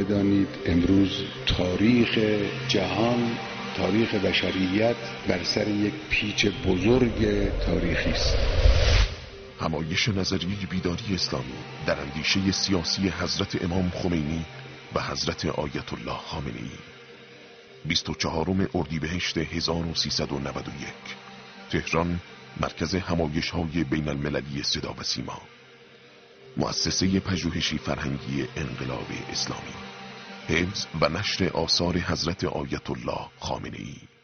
بدانید امروز تاریخ جهان، تاریخ بشریت بر سر یک پیچ بزرگ تاریخی است. همایش نظریه بیداری اسلامی در اندیشه سیاسی حضرت امام خمینی و حضرت آیت الله خامنه‌ای 24 اردیبهشت 1391 تهران، مرکز همایش‌های بین المللی صدا و سیما، مؤسسه پژوهشی فرهنگی انقلاب اسلامی، حفظ و نشر آثار حضرت آیت الله خامنه‌ای.